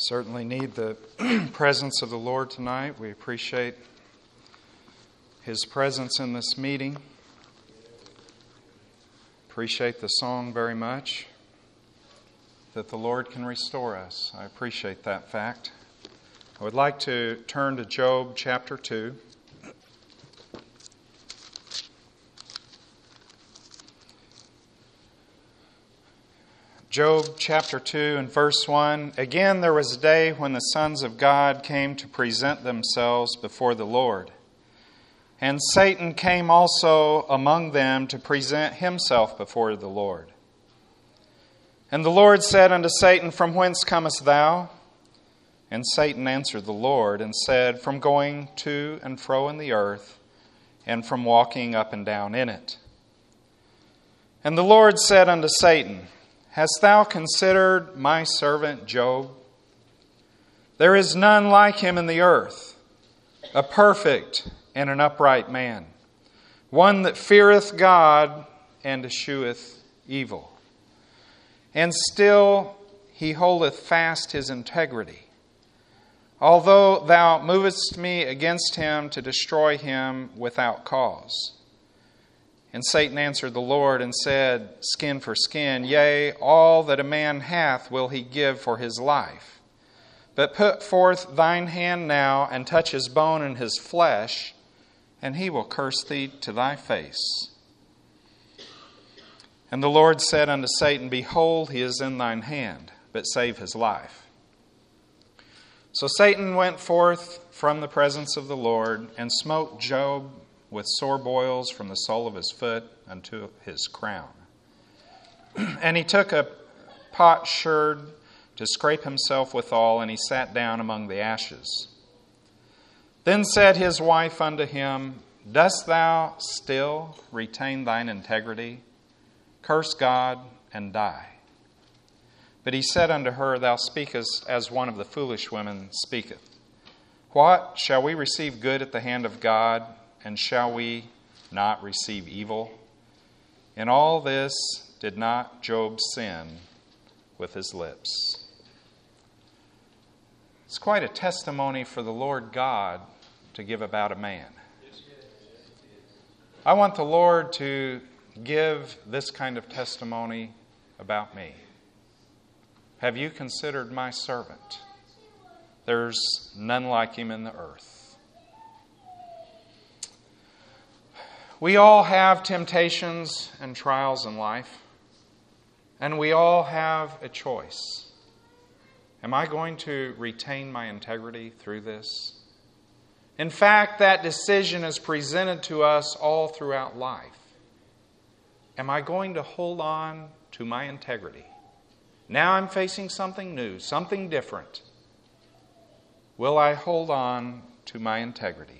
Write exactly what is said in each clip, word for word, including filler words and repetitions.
Certainly need the presence of the Lord tonight. We appreciate His presence in this meeting. Appreciate the song very much, that the Lord can restore us. I appreciate that fact. I would like to turn to Job chapter two. Job chapter two and verse one. Again, there was a day when the sons of God came to present themselves before the Lord. And Satan came also among them to present himself before the Lord. And the Lord said unto Satan, From whence comest thou? And Satan answered the Lord and said, From going to and fro in the earth, and from walking up and down in it. And the Lord said unto Satan, Hast thou considered my servant Job? There is none like him in the earth, a perfect and an upright man, one that feareth God and escheweth evil. And still he holdeth fast his integrity. Although thou movest me against him to destroy him without cause. And Satan answered the Lord and said, Skin for skin, yea, all that a man hath will he give for his life. But put forth thine hand now, and touch his bone and his flesh, and he will curse thee to thy face. And the Lord said unto Satan, Behold, he is in thine hand, but save his life. So Satan went forth from the presence of the Lord, and smote Job with sore boils from the sole of his foot unto his crown. And he took a potsherd to scrape himself withal, and he sat down among the ashes. Then said his wife unto him, Dost thou still retain thine integrity? Curse God and die. But he said unto her, Thou speakest as one of the foolish women speaketh. What? Shall we receive good at the hand of God? And shall we not receive evil? In all this did not Job sin with his lips. It's quite a testimony for the Lord God to give about a man. I want the Lord to give this kind of testimony about me. Have you considered my servant? There's none like him in the earth. We all have temptations and trials in life, and we all have a choice. Am I going to retain my integrity through this? In fact, that decision is presented to us all throughout life. Am I going to hold on to my integrity? Now I'm facing something new, something different. Will I hold on to my integrity?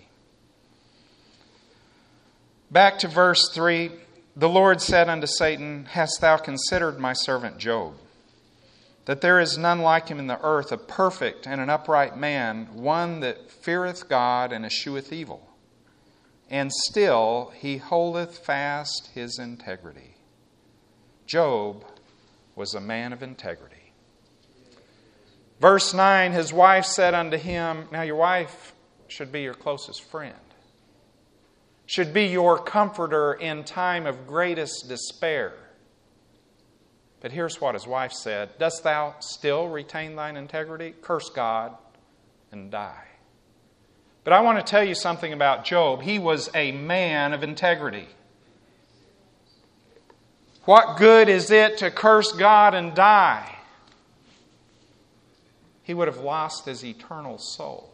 Back to verse three, the Lord said unto Satan, Hast thou considered my servant Job, that there is none like him in the earth, a perfect and an upright man, one that feareth God and escheweth evil? And still he holdeth fast his integrity. Job was a man of integrity. Verse nine, his wife said unto him, now your wife should be your closest friend. Should be your comforter in time of greatest despair. But here's what his wife said. Dost thou still retain thine integrity? Curse God and die. But I want to tell you something about Job. He was a man of integrity. What good is it to curse God and die? He would have lost his eternal soul.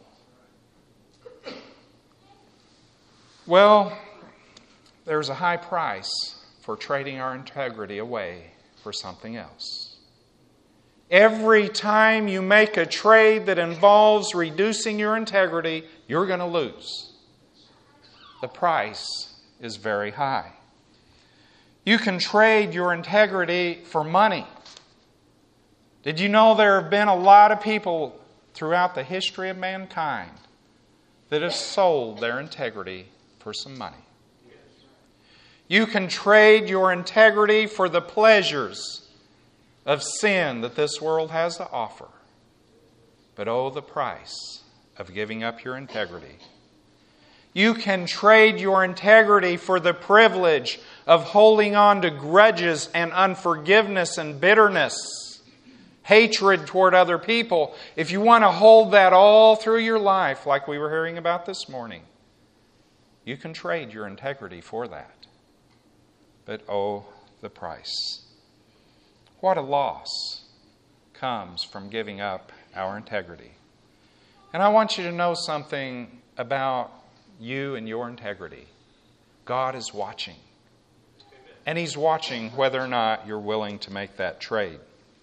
Well, there's a high price for trading our integrity away for something else. Every time you make a trade that involves reducing your integrity, you're going to lose. The price is very high. You can trade your integrity for money. Did you know there have been a lot of people throughout the history of mankind that have sold their integrity for some money? You can trade your integrity for the pleasures of sin that this world has to offer. But oh, the price of giving up your integrity. You can trade your integrity for the privilege of holding on to grudges and unforgiveness and bitterness, hatred toward other people. If you want to hold that all through your life, like we were hearing about this morning, you can trade your integrity for that. But oh, the price. What a loss comes from giving up our integrity. And I want you to know something about you and your integrity. God is watching. And He's watching whether or not you're willing to make that trade.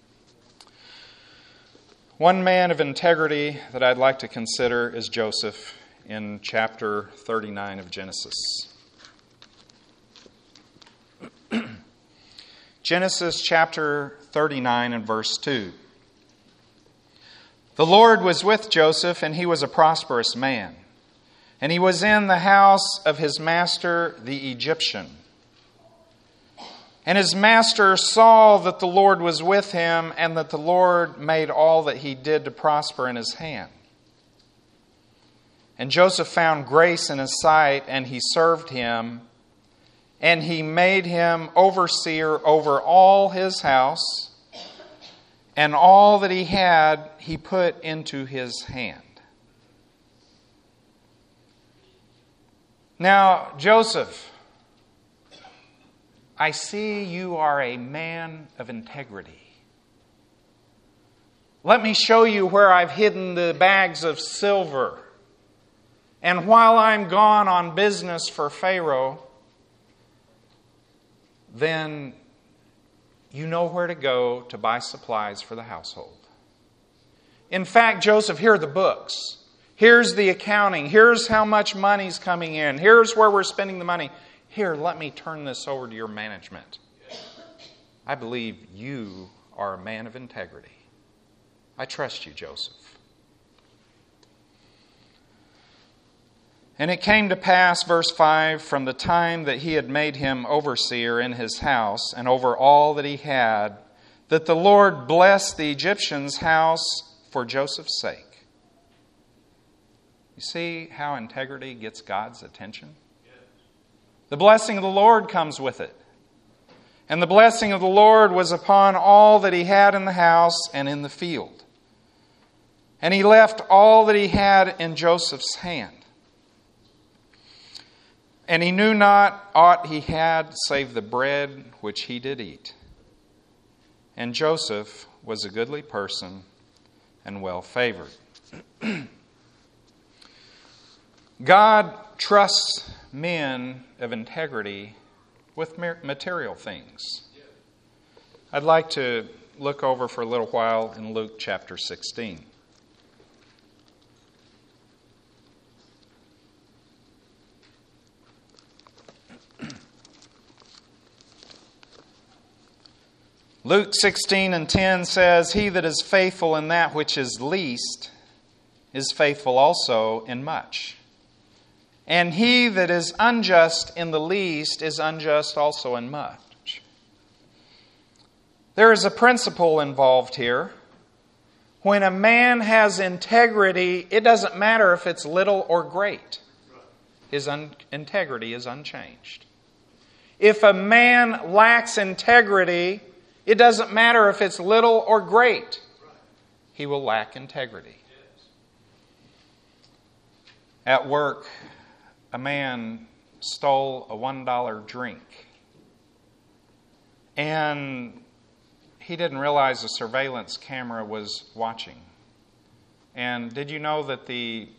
One man of integrity that I'd like to consider is Joseph in chapter thirty-nine of Genesis. Genesis chapter thirty-nine and verse two. The Lord was with Joseph, and he was a prosperous man. And he was in the house of his master, the Egyptian. And his master saw that the Lord was with him, and that the Lord made all that he did to prosper in his hand. And Joseph found grace in his sight, and he served him. And he made him overseer over all his house, and all that he had he put into his hand. Now, Joseph, I see you are a man of integrity. Let me show you where I've hidden the bags of silver. And while I'm gone on business for Pharaoh, then you know where to go to buy supplies for the household. In fact, Joseph, here are the books. Here's the accounting. Here's how much money's coming in. Here's where we're spending the money. Here, let me turn this over to your management. I believe you are a man of integrity. I trust you, Joseph. And it came to pass, verse five, from the time that he had made him overseer in his house and over all that he had, that the Lord blessed the Egyptian's house for Joseph's sake. You see how integrity gets God's attention? The blessing of the Lord comes with it. And the blessing of the Lord was upon all that he had in the house and in the field. And he left all that he had in Joseph's hand. And he knew not aught he had save the bread which he did eat. And Joseph was a goodly person and well favored. God trusts men of integrity with material things. I'd like to look over for a little while in Luke chapter sixteen. Luke sixteen and ten says, "He that is faithful in that which is least is faithful also in much. And he that is unjust in the least is unjust also in much." There is a principle involved here. When a man has integrity, it doesn't matter if it's little or great. His un- integrity is unchanged. If a man lacks integrity, it doesn't matter if it's little or great. He will lack integrity. At work, a man stole a one dollar drink. And he didn't realize a surveillance camera was watching. And did you know that the,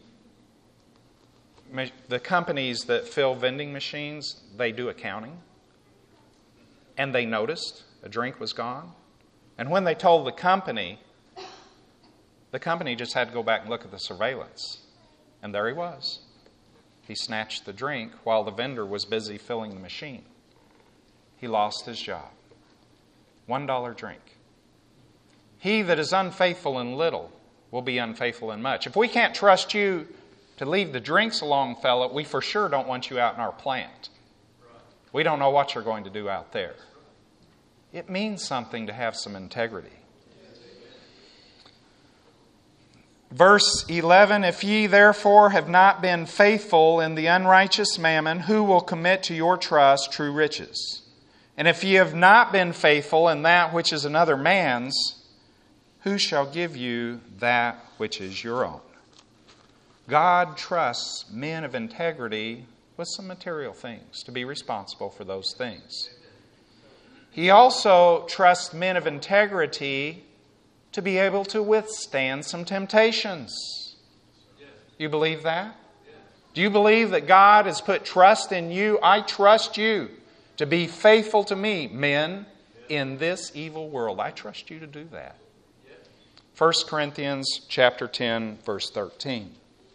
the companies that fill vending machines, they do accounting? And they noticed a drink was gone. And when they told the company, the company just had to go back and look at the surveillance. And there he was. He snatched the drink while the vendor was busy filling the machine. He lost his job. One dollar drink. He that is unfaithful in little will be unfaithful in much. If we can't trust you to leave the drinks along, fella, we for sure don't want you out in our plant. We don't know what you're going to do out there. It means something to have some integrity. Verse eleven, if ye therefore have not been faithful in the unrighteous mammon, who will commit to your trust true riches? And if ye have not been faithful in that which is another man's, who shall give you that which is your own? God trusts men of integrity with some material things, to be responsible for those things. He also trusts men of integrity to be able to withstand some temptations. You believe that? Do you believe that God has put trust in you? I trust you to be faithful to me, men, in this evil world. I trust you to do that. First Corinthians chapter ten, verse thirteen.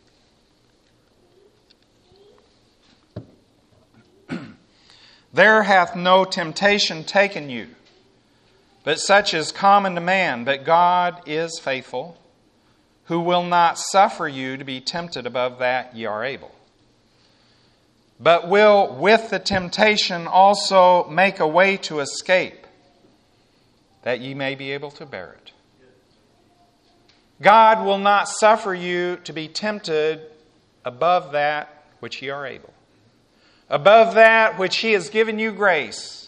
There hath no temptation taken you, but such is common to man. But God is faithful, who will not suffer you to be tempted above that ye are able, but will with the temptation also make a way to escape, that ye may be able to bear it. God will not suffer you to be tempted above that which ye are able, above that which He has given you grace.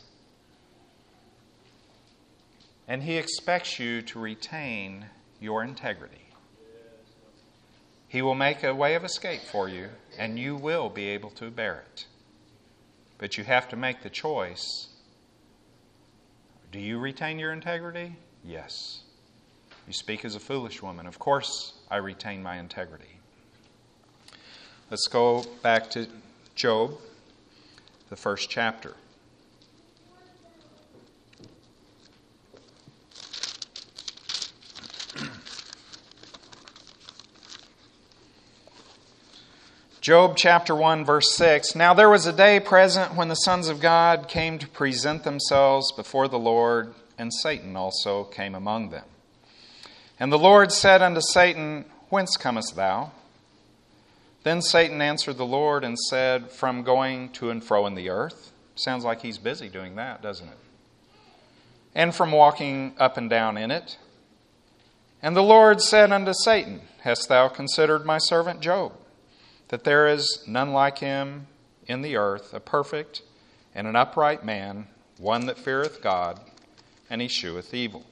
And He expects you to retain your integrity. He will make a way of escape for you, and you will be able to bear it. But you have to make the choice. Do you retain your integrity? Yes. You speak as a foolish woman. Of course, I retain my integrity. Let's go back to Job, the first chapter. Job chapter one, verse six. Now there was a day present when the sons of God came to present themselves before the Lord, and Satan also came among them. And the Lord said unto Satan, Whence comest thou? Then Satan answered the Lord and said, From going to and fro in the earth. Sounds like he's busy doing that, doesn't it? And from walking up and down in it. And the Lord said unto Satan, Hast thou considered my servant Job, that there is none like him in the earth, a perfect and an upright man, one that feareth God, and he sheweth evil?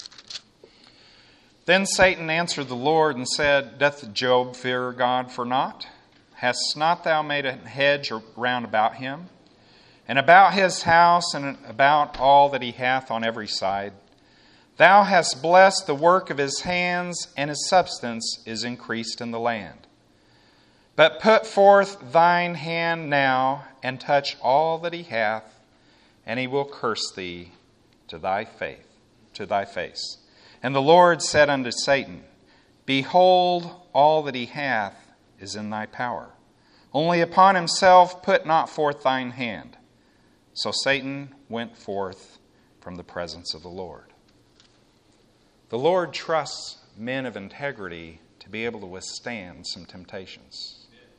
Then Satan answered the Lord and said, Doth Job fear God for naught? Hast not thou made a hedge round about him, and about his house, and about all that he hath on every side? Thou hast blessed the work of his hands, and his substance is increased in the land. But put forth thine hand now, and touch all that he hath, and he will curse thee to thy faith, to thy face. And the Lord said unto Satan, Behold, all that he hath is in thy power. Only upon himself put not forth thine hand. So Satan went forth from the presence of the Lord. The Lord trusts men of integrity to be able to withstand some temptations.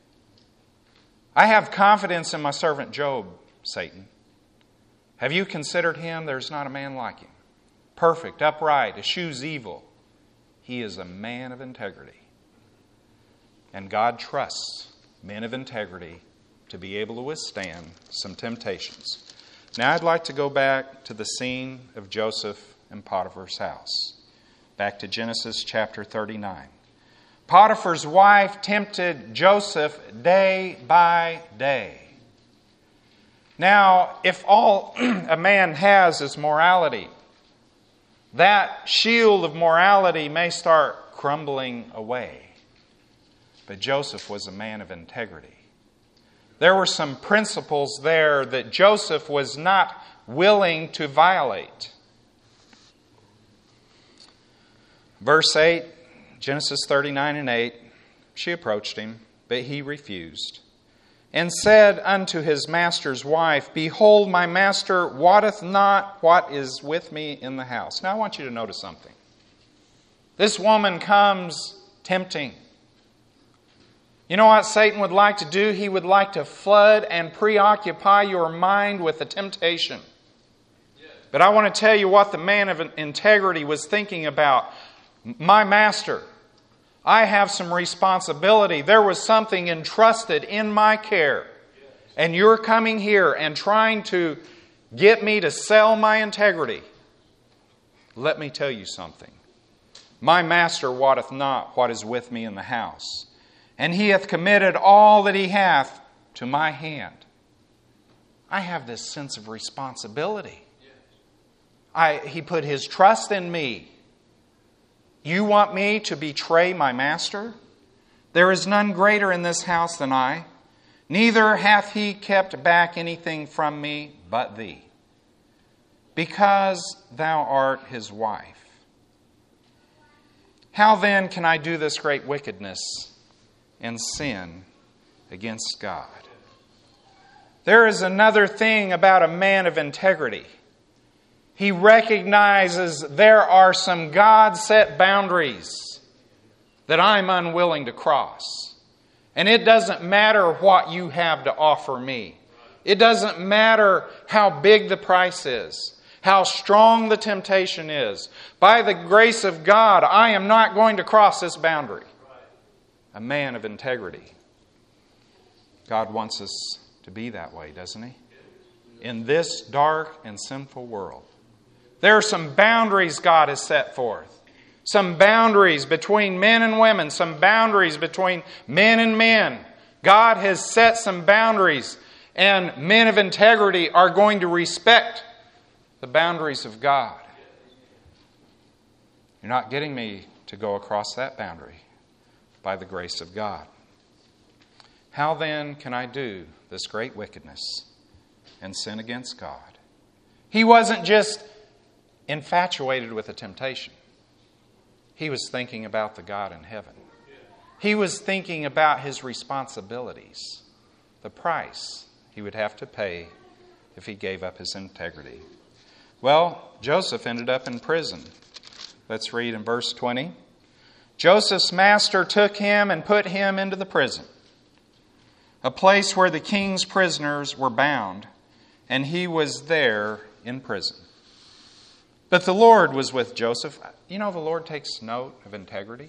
I have confidence in my servant Job, Satan. Have you considered him? There's not a man like him. Perfect, upright, eschews evil. He is a man of integrity. And God trusts men of integrity to be able to withstand some temptations. Now I'd like to go back to the scene of Joseph in Potiphar's house. Back to Genesis chapter thirty-nine. Potiphar's wife tempted Joseph day by day. Now, if all a man has is morality, that shield of morality may start crumbling away. But Joseph was a man of integrity. There were some principles there that Joseph was not willing to violate. Verse eight, Genesis thirty-nine and eight, she approached him, but he refused, and said unto his master's wife, Behold, my master wotteth not what is with me in the house. Now I want you to notice something. This woman comes tempting. You know what Satan would like to do? He would like to flood and preoccupy your mind with the temptation. But I want to tell you what the man of integrity was thinking about. My master, I have some responsibility. There was something entrusted in my care. And you're coming here and trying to get me to sell my integrity. Let me tell you something. My master wotteth not what is with me in the house, and he hath committed all that he hath to my hand. I have this sense of responsibility. I, he put his trust in me. You want me to betray my master? There is none greater in this house than I. Neither hath he kept back anything from me but thee, because thou art his wife. How then can I do this great wickedness and sin against God? There is another thing about a man of integrity. He recognizes there are some God-set boundaries that I'm unwilling to cross. And it doesn't matter what you have to offer me. It doesn't matter how big the price is, how strong the temptation is. By the grace of God, I am not going to cross this boundary. A man of integrity. God wants us to be that way, doesn't He? In this dark and sinful world. There are some boundaries God has set forth. Some boundaries between men and women. Some boundaries between men and men. God has set some boundaries. And men of integrity are going to respect the boundaries of God. You're not getting me to go across that boundary by the grace of God. How then can I do this great wickedness and sin against God? He wasn't just infatuated with the temptation. He was thinking about the God in heaven. He was thinking about his responsibilities, the price he would have to pay if he gave up his integrity. Well, Joseph ended up in prison. Let's read in verse twenty. Joseph's master took him and put him into the prison, a place where the king's prisoners were bound, and he was there in prison. But the Lord was with Joseph. You know, the Lord takes note of integrity.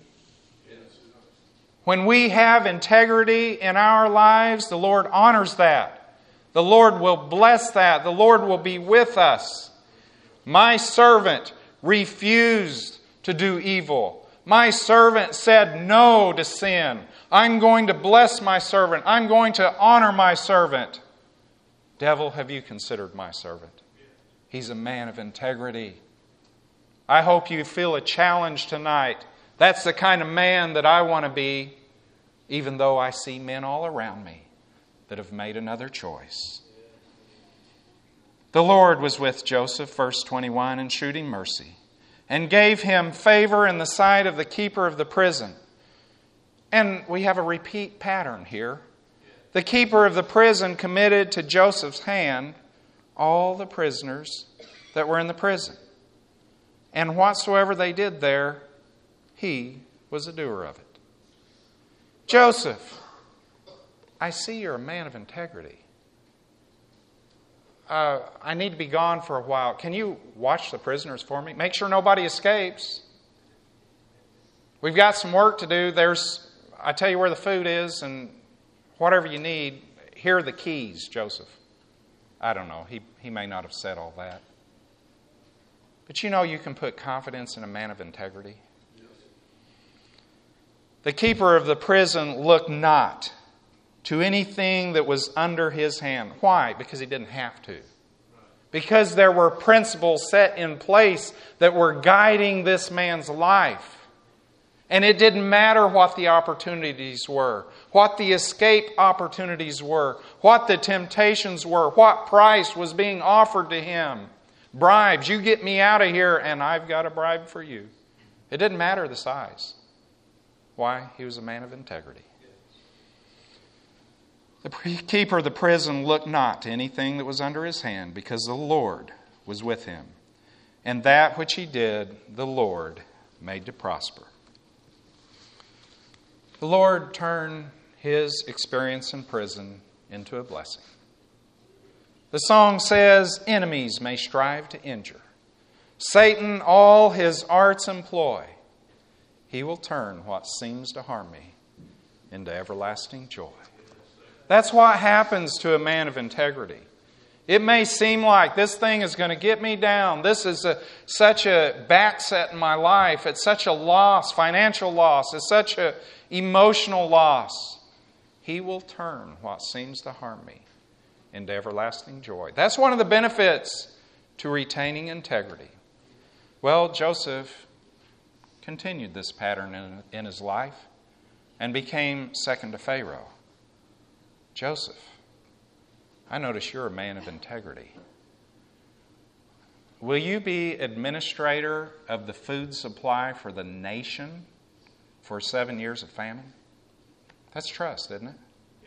When we have integrity in our lives, the Lord honors that. The Lord will bless that. The Lord will be with us. My servant refused to do evil. My servant said no to sin. I'm going to bless my servant. I'm going to honor my servant. Devil, have you considered my servant? He's a man of integrity. I hope you feel a challenge tonight. That's the kind of man that I want to be, even though I see men all around me that have made another choice. The Lord was with Joseph, verse twenty-one, and shewed him mercy, and gave him favor in the sight of the keeper of the prison. And we have a repeat pattern here. The keeper of the prison committed to Joseph's hand all the prisoners that were in the prison. And whatsoever they did there, he was a doer of it. Joseph, I see you're a man of integrity. Uh, I need to be gone for a while. Can you watch the prisoners for me? Make sure nobody escapes. We've got some work to do. There's, I tell you where the food is, and whatever you need, here are the keys, Joseph. I don't know. He, he may not have said all that. But you know you can put confidence in a man of integrity. The keeper of the prison looked not to anything that was under his hand. Why? Because he didn't have to. Because there were principles set in place that were guiding this man's life. And it didn't matter what the opportunities were, what the escape opportunities were, what the temptations were, what price was being offered to him. Bribes. You get me out of here and I've got a bribe for you. It didn't matter the size. Why? He was a man of integrity. The keeper of the prison looked not to anything that was under his hand, because the Lord was with him. And that which he did, the Lord made to prosper. The Lord turned his experience in prison into a blessing. The song says, enemies may strive to injure. Satan all his arts employ. He will turn what seems to harm me into everlasting joy. That's what happens to a man of integrity. It may seem like this thing is going to get me down. This is a, such a backset in my life. It's such a loss, financial loss. It's such an emotional loss. He will turn what seems to harm me into everlasting joy. That's one of the benefits to retaining integrity. Well, Joseph continued this pattern in, in his life and became second to Pharaoh. Joseph, I notice you're a man of integrity. Will you be administrator of the food supply for the nation for seven years of famine? That's trust, isn't it?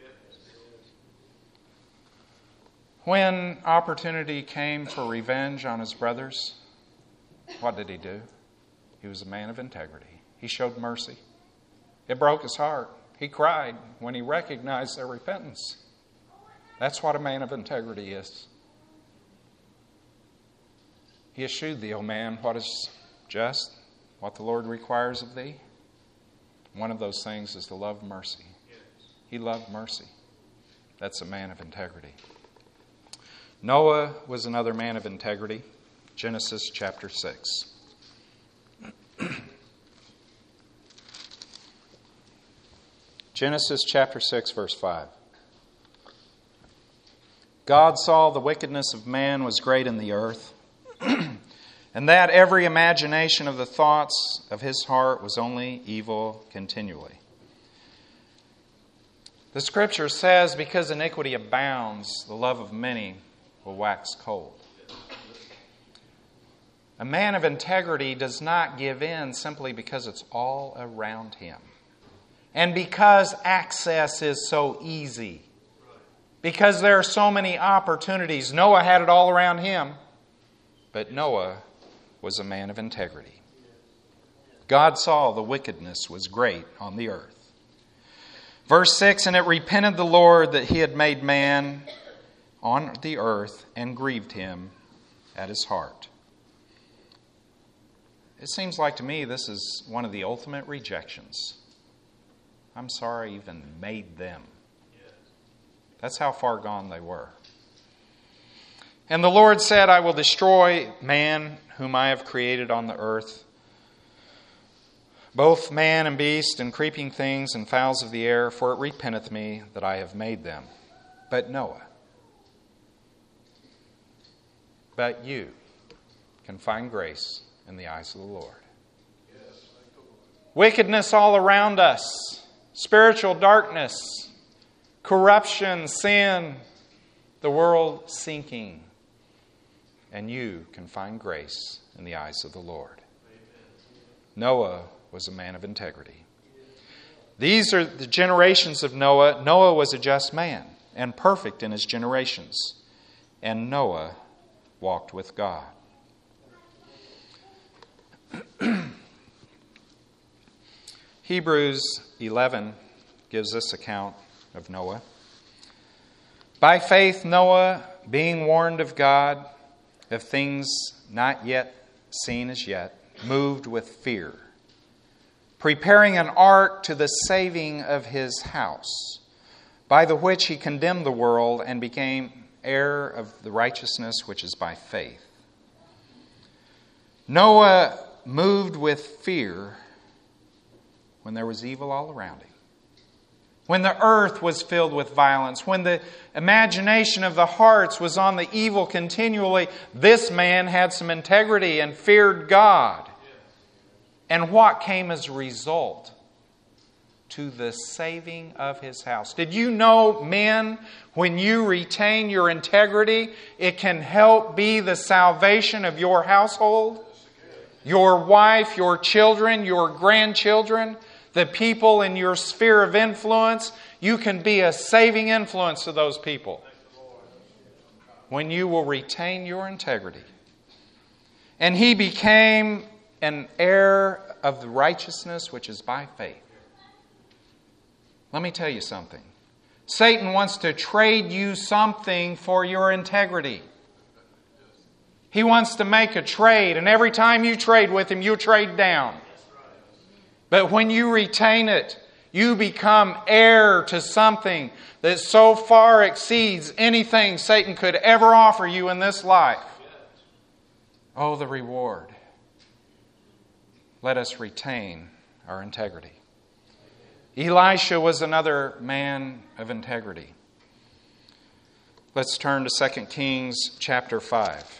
When opportunity came for revenge on his brothers, what did he do? He was a man of integrity. He showed mercy. It broke his heart. He cried when he recognized their repentance. That's what a man of integrity is. He eschewed thee, O man, what is just, what the Lord requires of thee. One of those things is to love mercy. He loved mercy. That's a man of integrity. Noah was another man of integrity. Genesis chapter six. Genesis chapter six, verse five. God saw the wickedness of man was great in the earth, and that every imagination of the thoughts of his heart was only evil continually. The Scripture says, because iniquity abounds, the love of many will wax cold. A man of integrity does not give in simply because it's all around him. And because access is so easy. Because there are so many opportunities. Noah had it all around him. But Noah was a man of integrity. God saw the wickedness was great on the earth. Verse six, and it repented the Lord that he had made man on the earth and grieved him at his heart. It seems like to me this is one of the ultimate rejections. I'm sorry I even made them. That's how far gone they were. And the Lord said, I will destroy man whom I have created on the earth, both man and beast and creeping things and fowls of the air, for it repenteth me that I have made them. But Noah, but you can find grace in the eyes of the Lord. Wickedness all around us, spiritual darkness, corruption, sin, the world sinking. And you can find grace in the eyes of the Lord. Noah was a man of integrity. These are the generations of Noah. Noah was a just man and perfect in his generations. And Noah walked with God. Hebrews eleven gives this account of Noah. By faith Noah, being warned of God of things not yet seen as yet, moved with fear, preparing an ark to the saving of his house, by the which he condemned the world and became heir of the righteousness which is by faith. Noah moved with fear when there was evil all around him. When the earth was filled with violence, when the imagination of the hearts was on the evil continually, this man had some integrity and feared God. And what came as a result? To the saving of his house. Did you know, men, when you retain your integrity, it can help be the salvation of your household, your wife, your children, your grandchildren, the people in your sphere of influence? You can be a saving influence to those people when you will retain your integrity. And he became an heir of the righteousness which is by faith. Let me tell you something. Satan wants to trade you something for your integrity. He wants to make a trade, and every time you trade with him, you trade down. But when you retain it, you become heir to something that so far exceeds anything Satan could ever offer you in this life. Oh, the reward. Let us retain our integrity. Elisha was another man of integrity. Let's turn to Second Kings chapter five.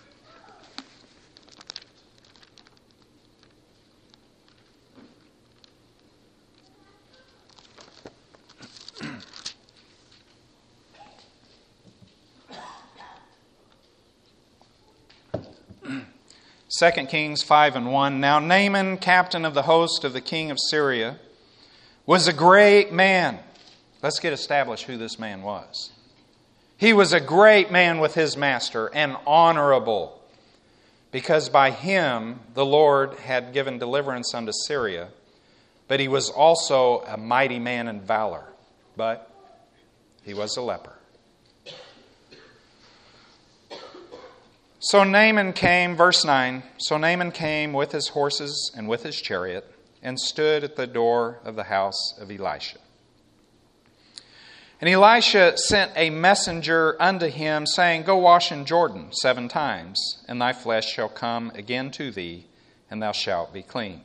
Second Kings five and one. Now Naaman, captain of the host of the king of Syria, was a great man. Let's get established who this man was. He was a great man with his master and honorable, because by him the Lord had given deliverance unto Syria, but he was also a mighty man in valor, but he was a leper. So Naaman came, verse nine, so Naaman came with his horses and with his chariot and stood at the door of the house of Elisha. And Elisha sent a messenger unto him, saying, Go wash in Jordan seven times, and thy flesh shall come again to thee, and thou shalt be clean.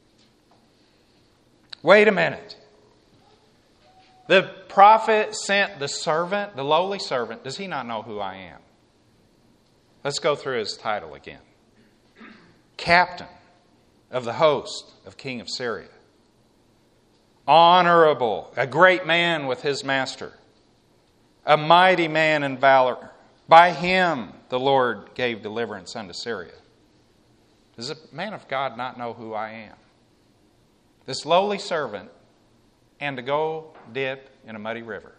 Wait a minute. The prophet sent the servant, the lowly servant. Does he not know who I am? Let's go through his title again. Captain of the host of King of Syria. Honorable, a great man with his master. A mighty man in valor. By him the Lord gave deliverance unto Syria. Does a man of God not know who I am? This lowly servant, and to go dip in a muddy river.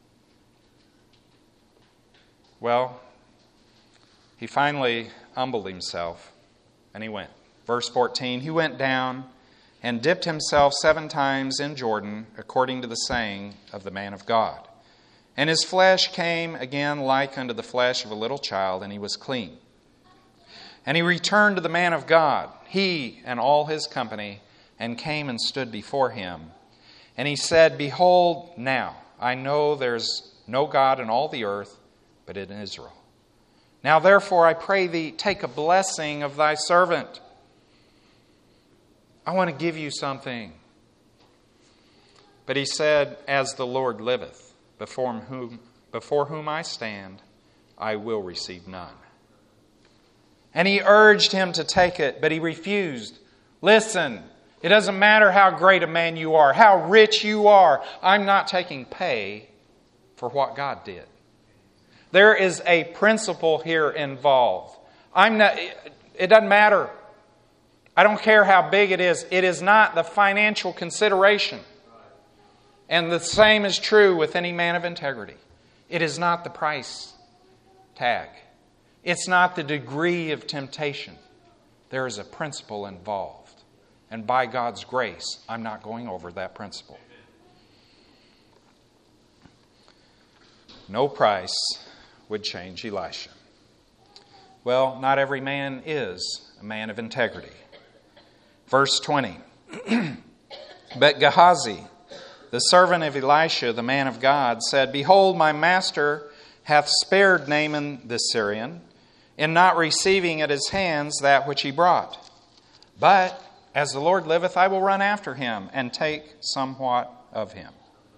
Well, he finally humbled himself, and he went. Verse fourteen, he went down and dipped himself seven times in Jordan, according to the saying of the man of God. And his flesh came again like unto the flesh of a little child, and he was clean. And he returned to the man of God, he and all his company, and came and stood before him. And he said, Behold, now I know there's no God in all the earth but in Israel. Now therefore I pray thee, take a blessing of thy servant. I want to give you something. But he said, As the Lord liveth, before whom, before whom I stand, I will receive none. And he urged him to take it, but he refused. Listen, it doesn't matter how great a man you are, how rich you are. I'm not taking pay for what God did. There is a principle here involved. I'm not, it doesn't matter. I don't care how big it is. It is not the financial consideration. And the same is true with any man of integrity. It is not the price tag. It's not the degree of temptation. There is a principle involved. And by God's grace, I'm not going over that principle. No price would change Elisha. Well, not every man is a man of integrity. Verse twenty. But Gehazi, the servant of Elisha, the man of God, said, Behold, my master hath spared Naaman the Syrian, in not receiving at his hands that which he brought. But as the Lord liveth, I will run after him, and take somewhat of him.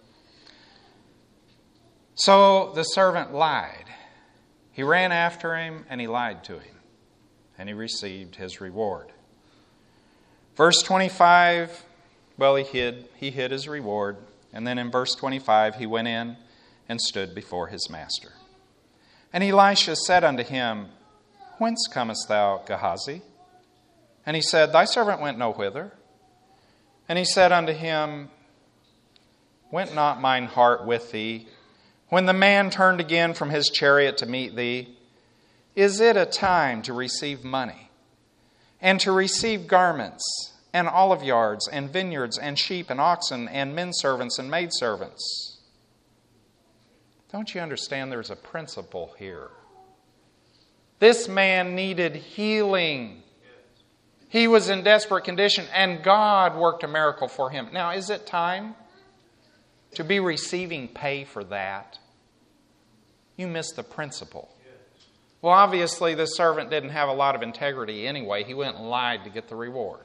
So the servant lied. He ran after him, and he lied to him, and he received his reward. Verse twenty-five, well, he hid, he hid his reward. And then in verse twenty-five, he went in and stood before his master. And Elisha said unto him, Whence comest thou, Gehazi? And he said, Thy servant went no whither. And he said unto him, Went not mine heart with thee, when the man turned again from his chariot to meet thee? Is it a time to receive money, and to receive garments, and olive yards, and vineyards, and sheep, and oxen, and men servants, and maidservants? Don't you understand there's a principle here? This man needed healing. He was in desperate condition, and God worked a miracle for him. Now, is it time to be receiving pay for that? You miss the principle. Well, obviously, this servant didn't have a lot of integrity anyway. He went and lied to get the reward.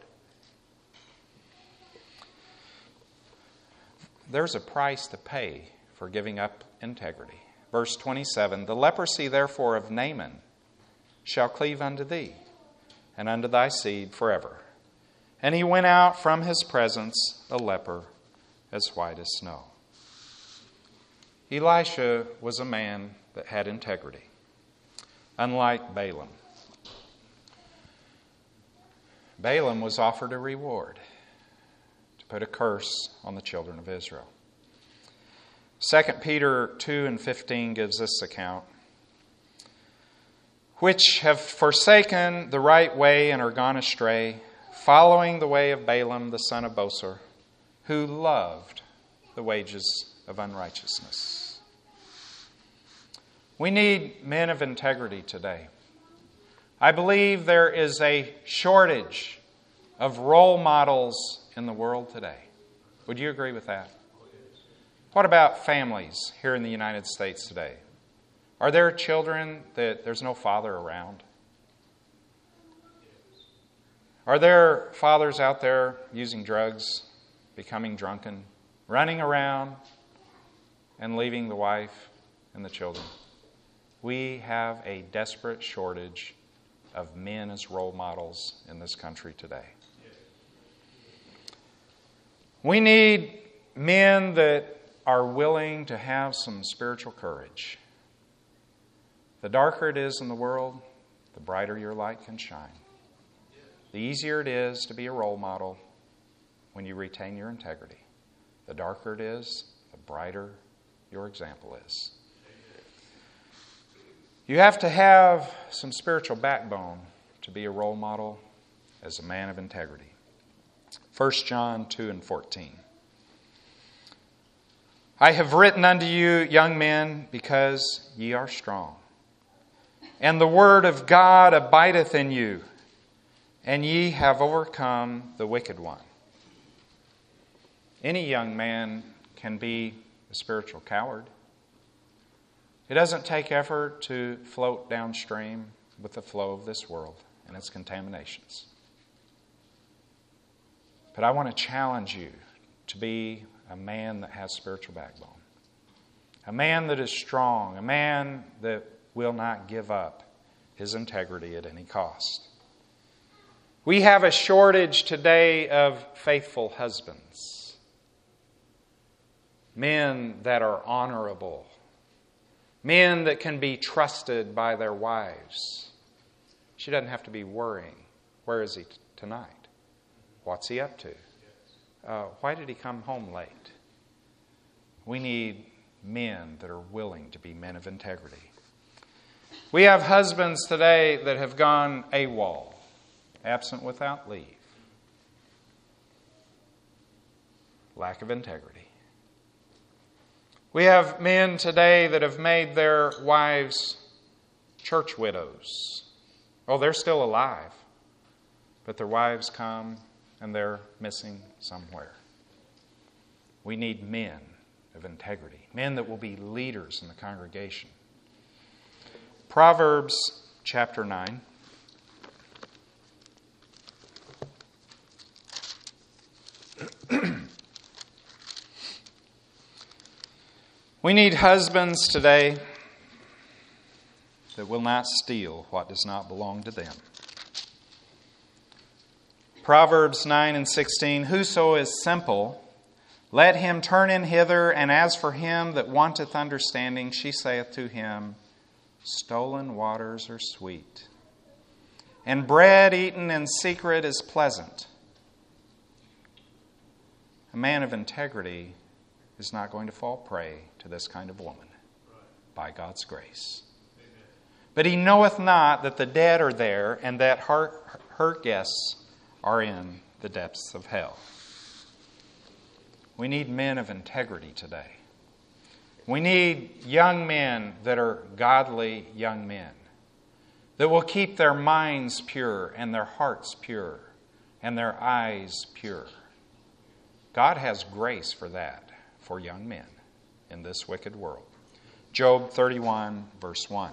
There's a price to pay for giving up integrity. Verse twenty-seven, the leprosy therefore of Naaman shall cleave unto thee, and unto thy seed forever. And he went out from his presence a leper as white as snow. Elisha was a man that had integrity, unlike Balaam. Balaam was offered a reward to put a curse on the children of Israel. Second Peter two and fifteen gives this account. Which have forsaken the right way and are gone astray, following the way of Balaam the son of Bosor, who loved the wages of unrighteousness. We need men of integrity today. I believe there is a shortage of role models in the world today. Would you agree with that? What about families here in the United States today? Are there children that there's no father around? Are there fathers out there using drugs, becoming drunken, running around, and leaving the wife and the children? We have a desperate shortage of men as role models in this country today. We need men that are willing to have some spiritual courage. The darker it is in the world, the brighter your light can shine. The easier it is to be a role model when you retain your integrity. The darker it is, the brighter your example is. You have to have some spiritual backbone to be a role model as a man of integrity. First John two and fourteen. I have written unto you, young men, because ye are strong. And the word of God abideth in you, and ye have overcome the wicked one. Any young man can be a spiritual coward. It doesn't take effort to float downstream with the flow of this world and its contaminations. But I want to challenge you to be a man that has spiritual backbone. A man that is strong. A man that will not give up his integrity at any cost. We have a shortage today of faithful husbands. Men that are honorable. Men that can be trusted by their wives. She doesn't have to be worrying. Where is he t- tonight? What's he up to? Uh, why did he come home late? We need men that are willing to be men of integrity. We have husbands today that have gone AWOL, absent without leave. Lack of integrity. We have men today that have made their wives church widows. Oh, they're still alive, but their wives come and they're missing somewhere. We need men of integrity, men that will be leaders in the congregation. Proverbs chapter nine. We need husbands today that will not steal what does not belong to them. Proverbs nine and sixteen, whoso is simple, let him turn in hither, and as for him that wanteth understanding, she saith to him, stolen waters are sweet, and bread eaten in secret is pleasant. A man of integrity is not going to fall prey to this kind of woman by God's grace. But he knoweth not that the dead are there, and that her, her guests are in the depths of hell. We need men of integrity today. We need young men that are godly young men, that will keep their minds pure and their hearts pure and their eyes pure. God has grace for that, for young men in this wicked world. Job thirty-one, verse one.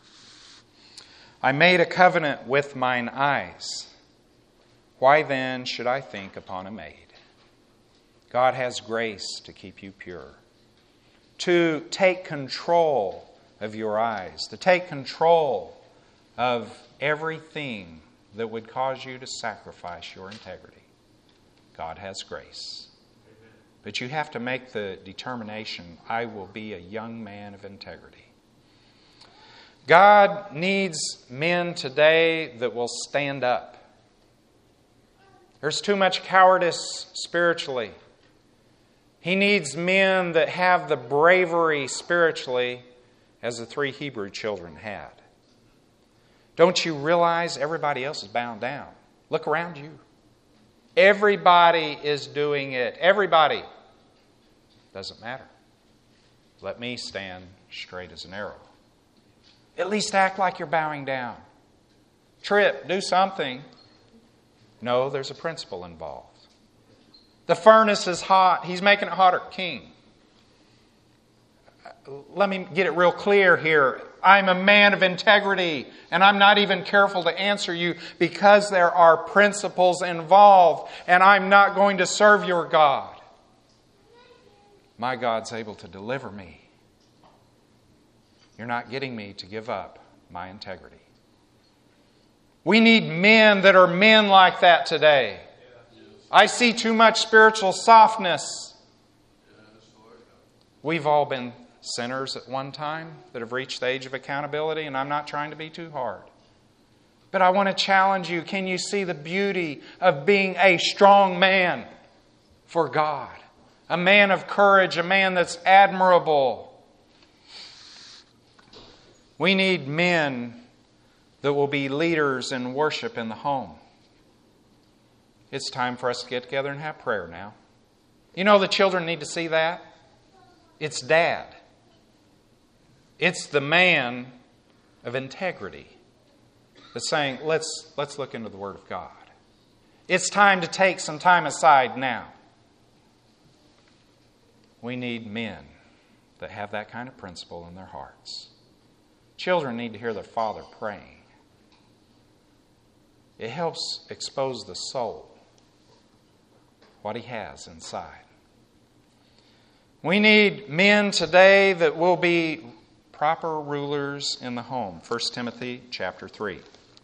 I made a covenant with mine eyes. Why then should I think upon a maid? God has grace to keep you pure, to take control of your eyes, to take control of everything that would cause you to sacrifice your integrity. God has grace. But you have to make the determination, I will be a young man of integrity. God needs men today that will stand up. There's too much cowardice spiritually. He needs men that have the bravery spiritually as the three Hebrew children had. Don't you realize everybody else is bound down? Look around you. Everybody is doing it. Everybody. Doesn't matter. Let me stand straight as an arrow. At least act like you're bowing down. Trip, do something. No, there's a principle involved. The furnace is hot. He's making it hotter. King. Let me get it real clear here. I'm a man of integrity, and I'm not even careful to answer you because there are principles involved, and I'm not going to serve your God. My God's able to deliver me. You're not getting me to give up my integrity. We need men that are men like that today. I see too much spiritual softness. We've all been sinners at one time that have reached the age of accountability, and I'm not trying to be too hard. But I want to challenge you. Can you see the beauty of being a strong man for God? A man of courage, a man that's admirable. We need men that will be leaders in worship in the home. It's time for us to get together and have prayer now. You know the children need to see that? It's Dad. It's the man of integrity that's saying, let's, let's look into the Word of God. It's time to take some time aside now. We need men that have that kind of principle in their hearts. Children need to hear their father praying. It helps expose the soul, what he has inside. We need men today that will be proper rulers in the home. First Timothy chapter three.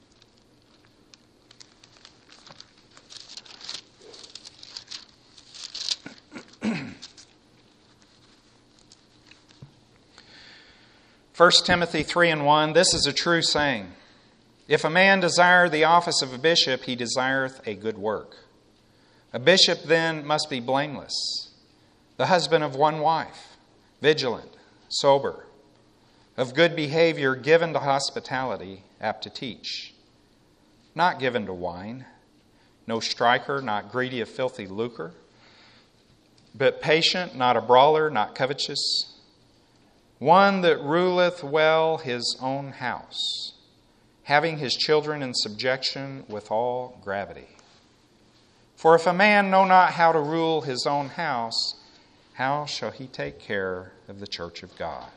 First Timothy three and one, this is a true saying. If a man desire the office of a bishop, he desireth a good work. A bishop then must be blameless, the husband of one wife, vigilant, sober, of good behavior, given to hospitality, apt to teach, not given to wine, no striker, not greedy of filthy lucre, but patient, not a brawler, not covetous, one that ruleth well his own house, having his children in subjection with all gravity. For if a man know not how to rule his own house, how shall he take care of the church of God?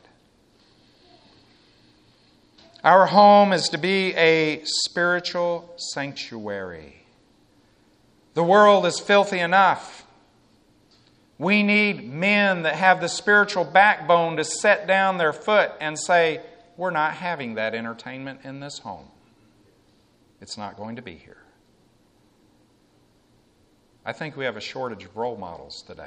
Our home is to be a spiritual sanctuary. The world is filthy enough. We need men that have the spiritual backbone to set down their foot and say, we're not having that entertainment in this home. It's not going to be here. I think we have a shortage of role models today.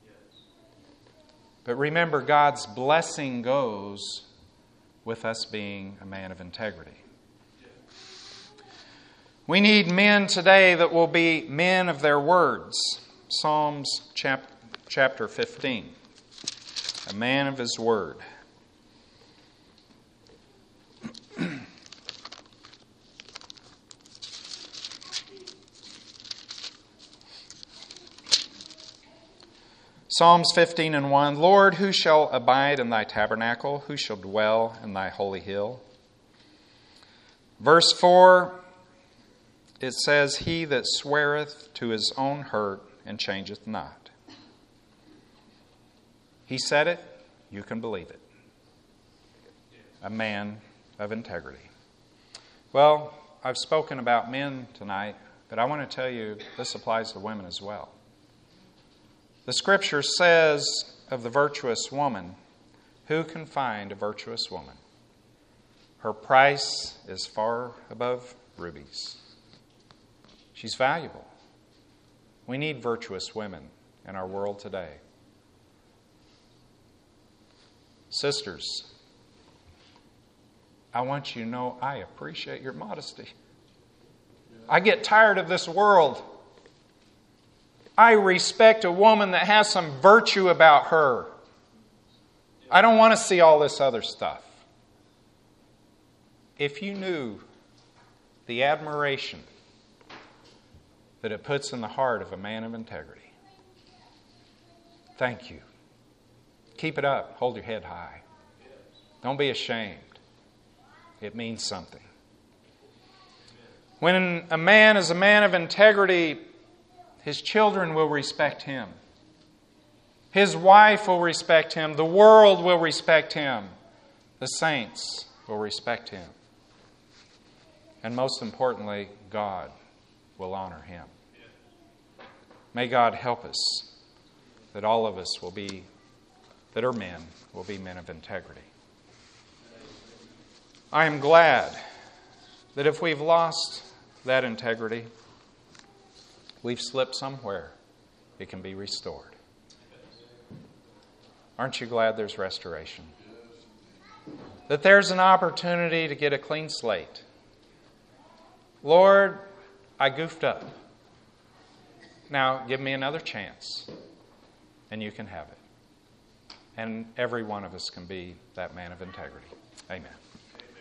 But remember, God's blessing goes with us being a man of integrity. We need men today that will be men of their words. Psalms chap- chapter fifteen. A man of his word. Psalms fifteen and one, Lord, who shall abide in thy tabernacle? Who shall dwell in thy holy hill? Verse four, it says, "He that sweareth to his own hurt and changeth not." He said it, you can believe it. A man of integrity. Well, I've spoken about men tonight, but I want to tell you this applies to women as well. The Scripture says of the virtuous woman, who can find a virtuous woman? Her price is far above rubies. She's valuable. We need virtuous women in our world today. Sisters, I want you to know I appreciate your modesty. I get tired of this world. I respect a woman that has some virtue about her. I don't want to see all this other stuff. If you knew the admiration that it puts in the heart of a man of integrity, thank you. Keep it up. Hold your head high. Don't be ashamed. It means something. When a man is a man of integrity, his children will respect him. His wife will respect him. The world will respect him. The saints will respect him. And most importantly, God will honor him. May God help us that all of us will be, that are men, will be men of integrity. I am glad that if we've lost that integrity, we've slipped somewhere, it can be restored. Aren't you glad there's restoration? That there's an opportunity to get a clean slate. Lord, I goofed up. Now give me another chance, and you can have it. And every one of us can be that man of integrity. Amen.